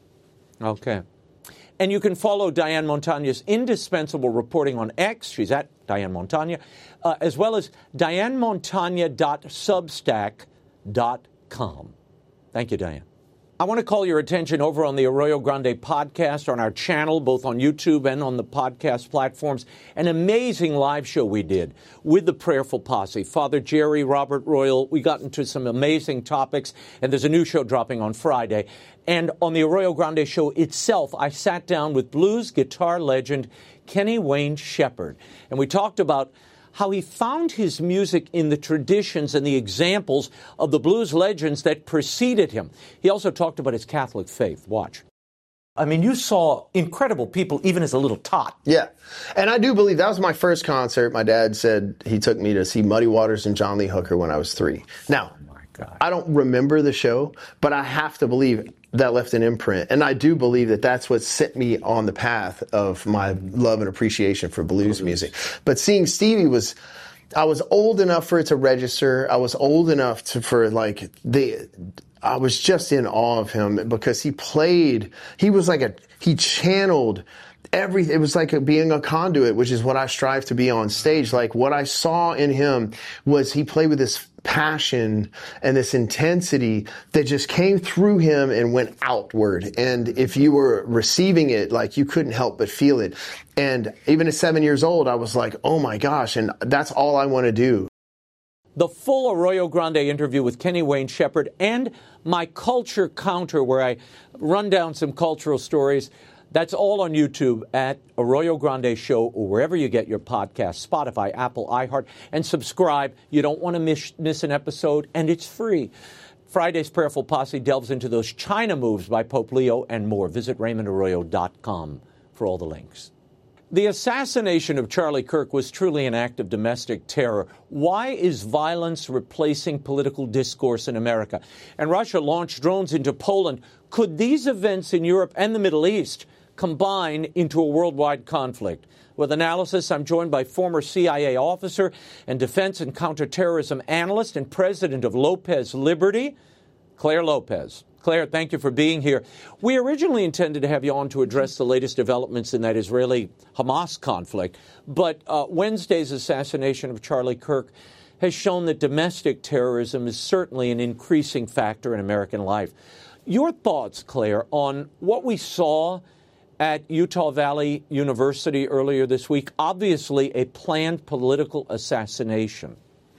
Okay. And you can follow Diane Montagna's indispensable reporting on X. She's at Diane Montagna, uh, as well as diane montagna dot substack dot com. Thank you, Diane. I want to call your attention over on the Arroyo Grande podcast on our channel, both on YouTube and on the podcast platforms. An amazing live show we did with the Prayerful Posse. Father Jerry, Robert Royal, we got into some amazing topics, and there's a new show dropping on Friday. And on the Arroyo Grande show itself, I sat down with blues guitar legend Kenny Wayne Shepherd, and we talked about how he found his music in the traditions and the examples of the blues legends that preceded him. He also talked about his Catholic faith. Watch. I mean, you saw incredible people even as a little tot. Yeah. And I do believe that was my first concert. My dad said he took me to see Muddy Waters and John Lee Hooker when I was three. Now, oh my God. I don't remember the show, but I have to believe that left an imprint. And I do believe that that's what set me on the path of my love and appreciation for blues music. But seeing Stevie was, I was old enough for it to register. I was old enough to, for like, the, I was just in awe of him because he played, he was like a, he channeled everything. It was like a, being a conduit, which is what I strive to be on stage. Like what I saw in him was he played with this passion and this intensity that just came through him and went outward. And if you were receiving it, like you couldn't help but feel it. And even at seven years old, I was like, oh my gosh. And that's all I want to do. The full Arroyo Grande interview with Kenny Wayne Shepherd and my Culture Counter, where I run down some cultural stories. That's all on YouTube at Arroyo Grande Show or wherever you get your podcasts, Spotify, Apple, iHeart, and subscribe. You don't want to miss, miss an episode, and it's free. Friday's Prayerful Posse delves into those China moves by Pope Leo and more. Visit raymond arroyo dot com for all the links. The assassination of Charlie Kirk was truly an act of domestic terror. Why is violence replacing political discourse in America? And Russia launched drones into Poland. Could these events in Europe and the Middle East combine into a worldwide conflict? With analysis, I'm joined by former C I A officer and defense and counterterrorism analyst and president of Lopez Liberty, Claire Lopez. Claire, thank you for being here. We originally intended to have you on to address the latest developments in that Israeli-Hamas conflict, but uh, Wednesday's assassination of Charlie Kirk has shown that domestic terrorism is certainly an increasing factor in American life. Your thoughts, Claire, on what we saw at Utah Valley University earlier this week, obviously a planned political assassination.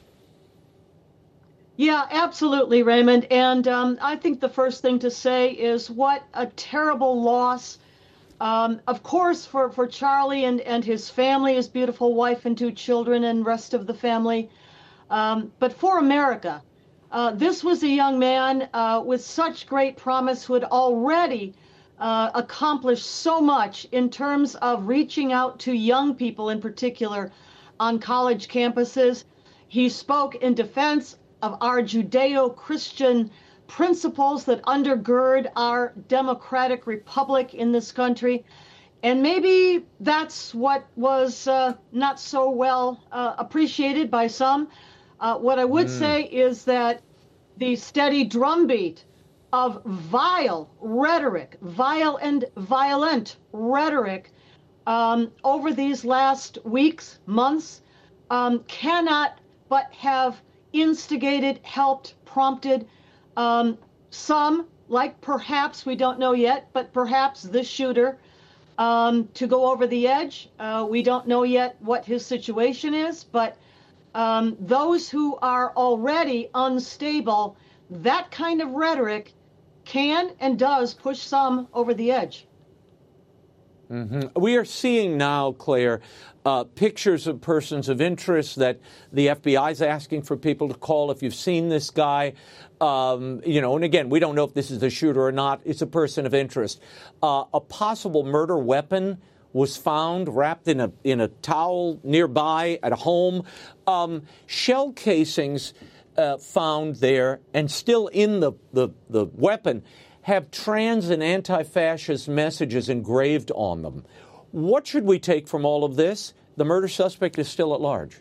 Yeah, absolutely, Raymond. And um, I think the first thing to say is what a terrible loss, um, of course, for, for Charlie and, and his family, his beautiful wife and two children and rest of the family, um, but for America. Uh, this was a young man uh, with such great promise who had already uh, accomplished so much in terms of reaching out to young people in particular on college campuses. He spoke in defense of our Judeo-Christian principles that undergird our democratic republic in this country. And maybe that's what was uh, not so well uh, appreciated by some. Uh, what I would mm. say is that the steady drumbeat of vile rhetoric, vile and violent rhetoric um, over these last weeks, months, um, cannot but have instigated, helped, prompted um, some, like perhaps, we don't know yet, but perhaps this shooter um, to go over the edge. Uh, we don't know yet what his situation is, but um, those who are already unstable, that kind of rhetoric can and does push some over the edge. Mm-hmm. We are seeing now, Claire, uh, pictures of persons of interest that the F B I is asking for people to call if you've seen this guy. Um, you know, and again, we don't know if this is the shooter or not. It's a person of interest. Uh, a possible murder weapon was found wrapped in a in a towel nearby at a home. Um, shell casings uh, found there and still in the, the, the weapon have trans and anti-fascist messages engraved on them. What should we take from all of this? The murder suspect is still at large.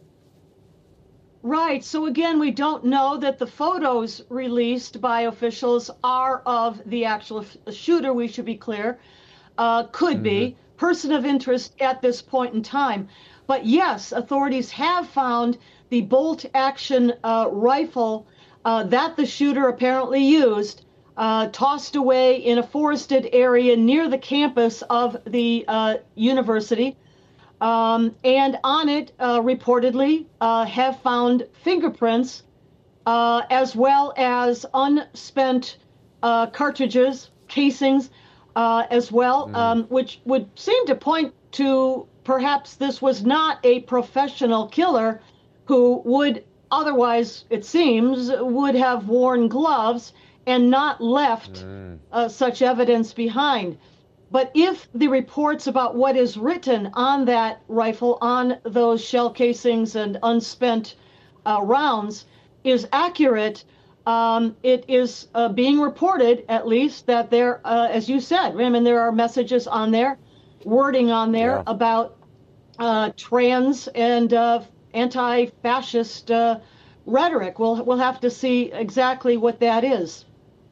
Right. So again, we don't know that the photos released by officials are of the actual shooter. We should be clear. Uh, could mm-hmm. be person of interest at this point in time. But yes, authorities have found the bolt action uh, rifle uh, that the shooter apparently used, uh, tossed away in a forested area near the campus of the uh, university. Um, and on it, uh, reportedly, uh, have found fingerprints, uh, as well as unspent uh, cartridges, casings, uh, as well, mm. um, which would seem to point to perhaps this was not a professional killer who would otherwise, it seems, would have worn gloves and not left mm. uh, such evidence behind. But if the reports about what is written on that rifle, on those shell casings and unspent uh, rounds, is accurate, um, it is uh, being reported, at least, that there, uh, as you said, Raymond, there are messages on there, wording on there yeah. about uh, trans and uh, anti-fascist uh, rhetoric. We'll we'll have to see exactly what that is.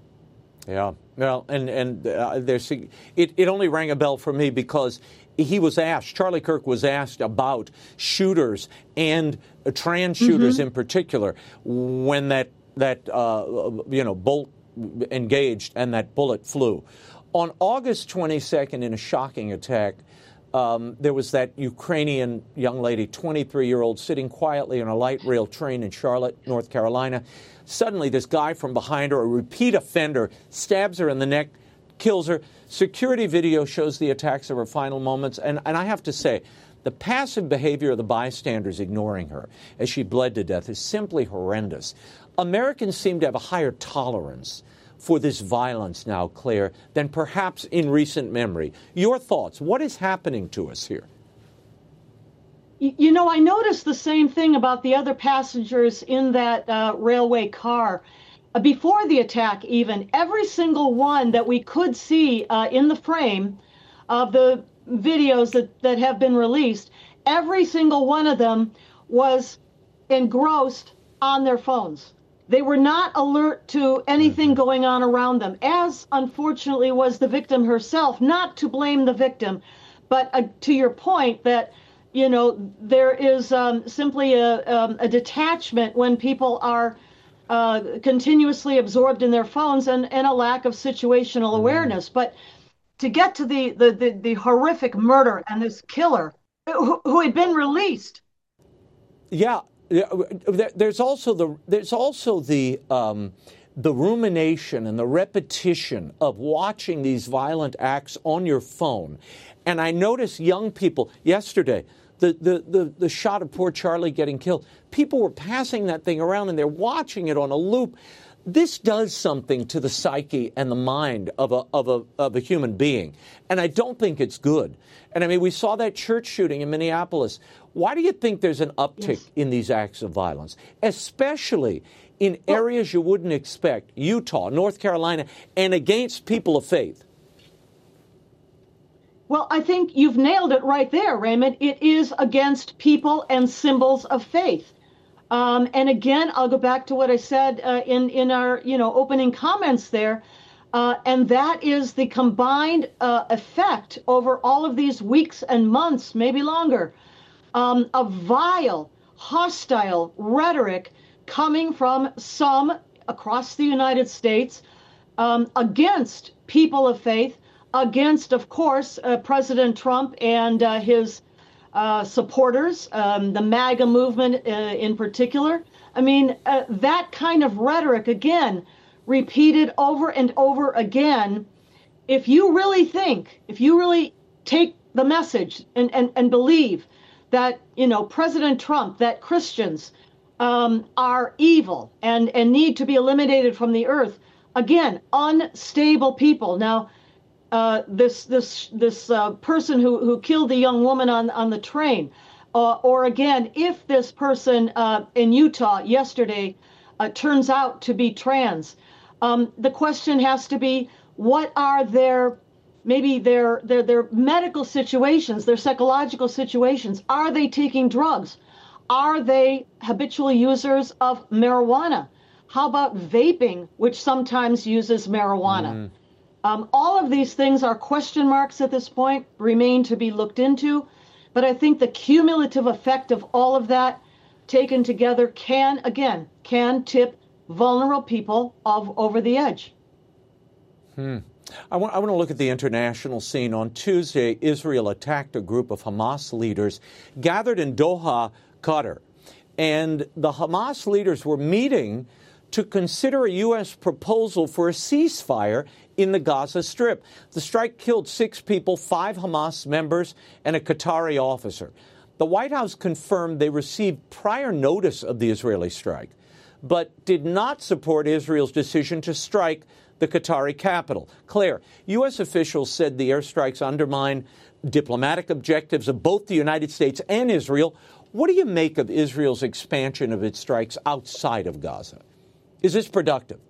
Yeah. Well, and and uh, there's it. It only rang a bell for me because he was asked. Charlie Kirk was asked about shooters and uh, trans shooters mm-hmm. in particular when that that uh, you know bolt engaged and that bullet flew. On August twenty-second, in a shocking attack, um, there was that Ukrainian young lady, twenty-three-year-old, sitting quietly on a light rail train in Charlotte, North Carolina. Suddenly, this guy from behind her, a repeat offender, stabs her in the neck, kills her. Security video shows the attacks of her final moments. And, and I have to say, the passive behavior of the bystanders ignoring her as she bled to death is simply horrendous. Americans seem to have a higher tolerance for this violence now, Claire, than perhaps in recent memory. Your thoughts? What is happening to us here? You know, I noticed the same thing about the other passengers in that uh, railway car. Uh, before the attack, even, every single one that we could see uh, in the frame of the videos that, that have been released, every single one of them was engrossed on their phones. They were not alert to anything going on around them, as unfortunately was the victim herself. Not to blame the victim, but uh, to your point that you know, there is um, simply a, um, a detachment when people are uh, continuously absorbed in their phones and, and a lack of situational awareness. But to get to the, the, the, the horrific murder and this killer who, who had been released. Yeah, there's also the there's also the um, the rumination and the repetition of watching these violent acts on your phone. And I noticed young people yesterday, the, the, the, the shot of poor Charlie getting killed, people were passing that thing around and they're watching it on a loop. This does something to the psyche and the mind of a, of a, of a human being. And I don't think it's good. And I mean, we saw that church shooting in Minneapolis. Why do you think there's an uptick yes. in these acts of violence, especially in areas you wouldn't expect, Utah, North Carolina, and against people of faith? Well, I think you've nailed it right there, Raymond. It is against people and symbols of faith. Um, and again, I'll go back to what I said uh, in, in our, you know, opening comments there. Uh, and that is the combined uh, effect over all of these weeks and months, maybe longer, um, of vile, hostile rhetoric coming from some across the United States um, against people of faith, against, of course, uh, President Trump and uh, his uh, supporters, um, the MAGA movement uh, in particular. I mean, uh, that kind of rhetoric, again, repeated over and over again. If you really think, if you really take the message and, and, and believe that, you know, President Trump, that Christians um, are evil and, and need to be eliminated from the earth. Again, unstable people. Now, uh, this this this uh, person who, who killed the young woman on, on the train, uh, or again, if this person uh, in Utah yesterday uh, turns out to be trans, um, the question has to be, what are their maybe their, their their medical situations, their psychological situations? Are they taking drugs? Are they habitual users of marijuana? How about vaping, which sometimes uses marijuana? Mm. Um, all of these things are question marks at this point, remain to be looked into. But I think the cumulative effect of all of that taken together can, again, can tip vulnerable people of, over the edge. Hmm. I want, I want to look at the international scene. On Tuesday, Israel attacked a group of Hamas leaders gathered in Doha, Qatar. And the Hamas leaders were meeting to consider a U S proposal for a ceasefire in the Gaza Strip. The strike killed six people, five Hamas members, and a Qatari officer. The White House confirmed they received prior notice of the Israeli strike, but did not support Israel's decision to strike the Qatari capital. Claire, U S officials said the airstrikes undermine diplomatic objectives of both the United States and Israel. What do you make of Israel's expansion of its strikes outside of Gaza? Is this productive?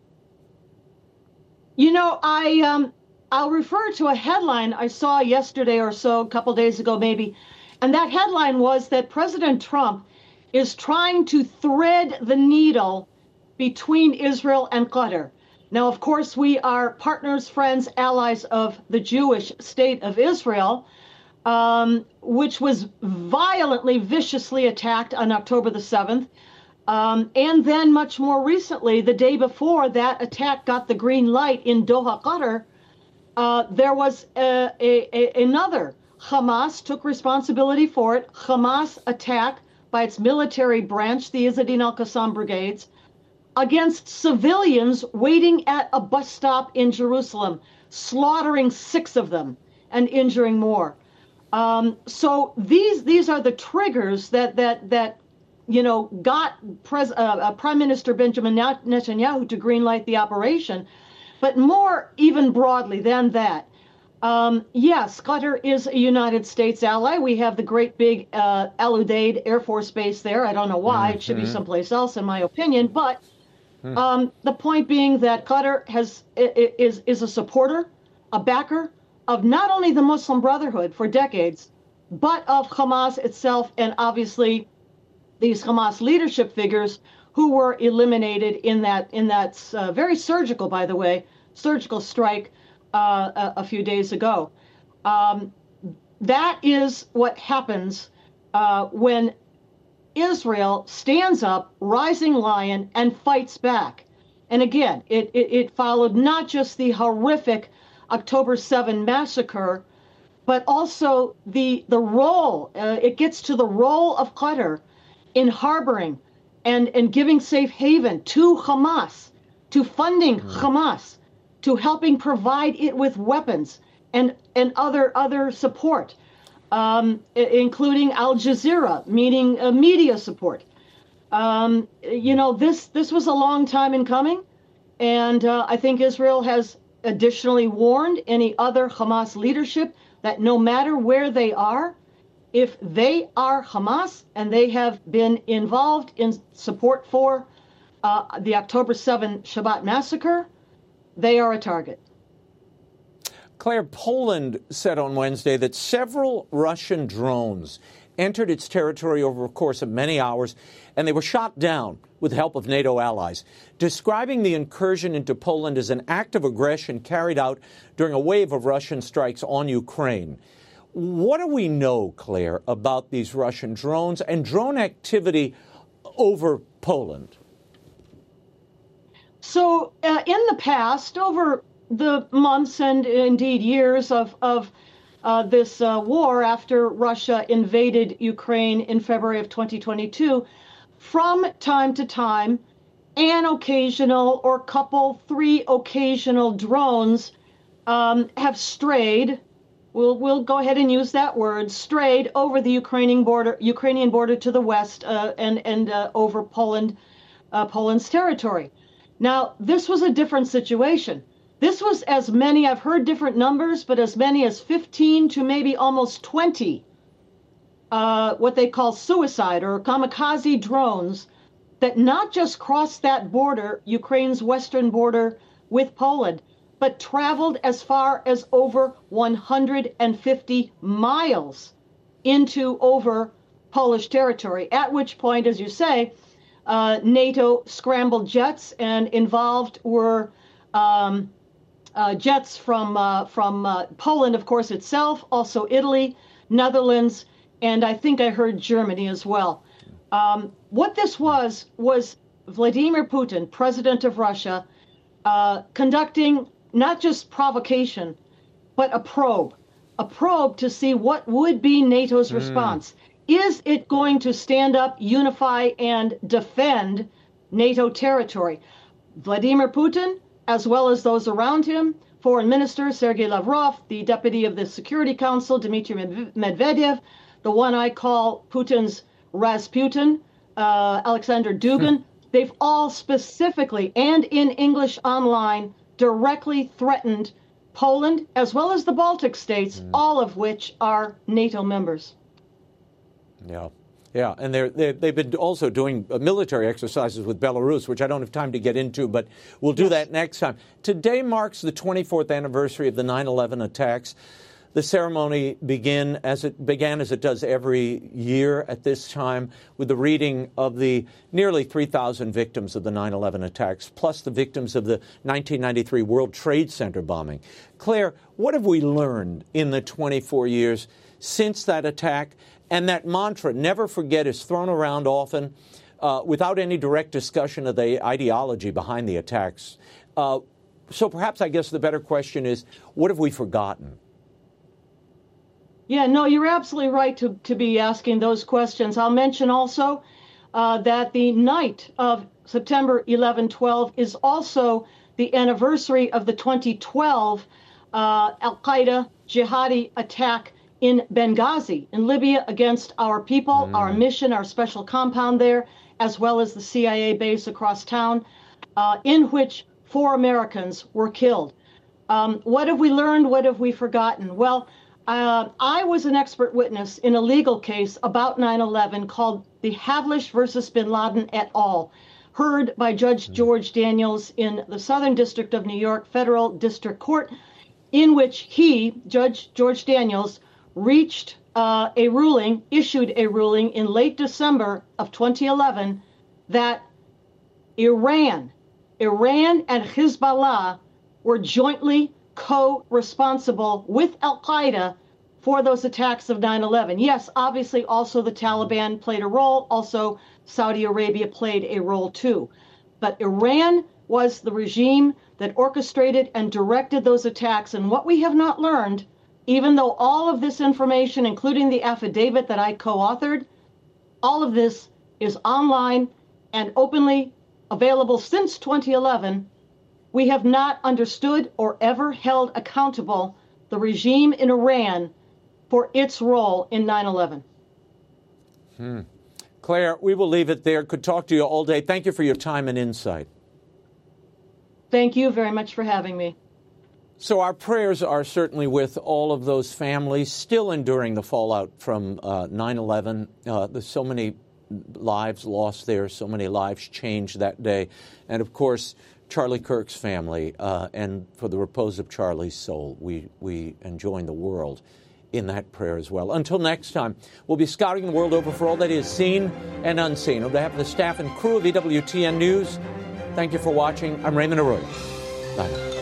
You know, I, um, I'll refer to a headline I saw yesterday or so, a couple days ago maybe, and that headline was that President Trump is trying to thread the needle between Israel and Qatar. Now, of course, we are partners, friends, allies of the Jewish state of Israel, um, which was violently, viciously attacked on October the seventh. Um, and then much more recently, the day before that attack got the green light in Doha, Qatar, uh, there was a, a, a, another. Hamas took responsibility for it. Hamas attack by its military branch, the Izzadin al-Qassam brigades, against civilians waiting at a bus stop in Jerusalem, slaughtering six of them and injuring more. Um, so these these are the triggers that that that you know got Pres- uh, uh, Prime Minister Benjamin Netanyahu to greenlight the operation. But more even broadly than that, um, yes, Qatar is a United States ally. We have the great big uh, Al Udeid Air Force Base there. I don't know why. Mm-hmm. It should be someplace else, in my opinion. But Um, the point being that Qatar has is is a supporter, a backer of not only the Muslim Brotherhood for decades, but of Hamas itself, and obviously these Hamas leadership figures who were eliminated in that in that uh, very surgical, by the way, surgical strike uh, a, a few days ago. Um, that is what happens uh, when Israel stands up, rising lion, and fights back. And again, it, it, it followed not just the horrific October seventh massacre, but also the the role, uh, it gets to the role of Qatar in harboring and, and giving safe haven to Hamas, to funding mm. Hamas, to helping provide it with weapons and, and other other support. Um, including Al Jazeera, meaning uh, media support. Um, you know, this this was a long time in coming, and uh, I think Israel has additionally warned any other Hamas leadership that no matter where they are, if they are Hamas and they have been involved in support for uh, the October seventh Shabbat massacre, they are a target. Claire, Poland said on Wednesday that several Russian drones entered its territory over a course of many hours, and they were shot down with the help of NATO allies, describing the incursion into Poland as an act of aggression carried out during a wave of Russian strikes on Ukraine. What do we know, Claire, about these Russian drones and drone activity over Poland? So uh, in the past, over the months and indeed years of, of uh, this uh, war after Russia invaded Ukraine in February of twenty twenty-two, from time to time, an occasional or couple, three occasional drones um, have strayed we'll we'll go ahead and use that word, strayed over the Ukrainian border, Ukrainian border to the west, uh, and and uh, over Poland, uh, Poland's territory. Now, this was a different situation. This was as many, I've heard different numbers, but as many as fifteen to maybe almost twenty, uh, what they call suicide or kamikaze drones that not just crossed that border, Ukraine's western border with Poland, but traveled as far as over one hundred fifty miles into over Polish territory, at which point, as you say, uh, NATO scrambled jets, and involved were um, uh, jets from, uh, from uh, Poland, of course, itself, also Italy, Netherlands, and I think I heard Germany as well. Um, what this was, was Vladimir Putin, president of Russia, uh, conducting not just provocation, but a probe, a probe to see what would be NATO's mm. response. Is it going to stand up, unify, and defend NATO territory? Vladimir Putin, as well as those around him, Foreign Minister Sergei Lavrov, the Deputy of the Security Council, Dmitry Medvedev, the one I call Putin's Rasputin, uh, Alexander Dugin, they've all specifically, and in English online, directly threatened Poland, as well as the Baltic states, mm. all of which are NATO members. Yeah, yeah, and they're, they're, they've been also doing military exercises with Belarus, which I don't have time to get into, but we'll do yes. that next time. Today marks the twenty-fourth anniversary of the nine eleven attacks. The ceremony begin as it began as it does every year at this time with the reading of the nearly three thousand victims of the nine eleven attacks, plus the victims of the nineteen ninety-three World Trade Center bombing. Claire, what have we learned in the twenty-four years since that attack? And that mantra, never forget, is thrown around often uh, without any direct discussion of the ideology behind the attacks. Uh, so perhaps I guess the better question is, what have we forgotten? Yeah, no, you're absolutely right to, to be asking those questions. I'll mention also uh, that the night of September eleventh twelve is also the anniversary of the twenty twelve uh, Al-Qaeda jihadi attack in Benghazi, in Libya, against our people, mm. our mission, our special compound there, as well as the C I A base across town, uh, in which four Americans were killed. Um, what have we learned? What have we forgotten? Well, Uh, I was an expert witness in a legal case about nine eleven called the Havlish versus Bin Laden et al., heard by Judge George Daniels in the Southern District of New York Federal District Court, in which he, Judge George Daniels, reached uh, a ruling, issued a ruling in late December of twenty eleven that Iran, Iran and Hezbollah were jointly co-responsible with Al-Qaeda for those attacks of nine eleven. Yes, obviously also the Taliban played a role. Also, Saudi Arabia played a role too. But Iran was the regime that orchestrated and directed those attacks. And what we have not learned, even though all of this information, including the affidavit that I co-authored, all of this is online and openly available since twenty eleven, we have not understood or ever held accountable the regime in Iran for its role in nine eleven. Hmm. Claire, we will leave it there. Could talk to you all day. Thank you for your time and insight. Thank you very much for having me. So our prayers are certainly with all of those families still enduring the fallout from uh, nine eleven. Uh, there's so many lives lost there, so many lives changed that day. And, of course, Charlie Kirk's family, uh, and for the repose of Charlie's soul, we, we enjoin the world in that prayer as well. Until next time, we'll be scouting the world over for all that is seen and unseen. On behalf of the staff and crew of E W T N News, thank you for watching. I'm Raymond Arroyo. Bye now.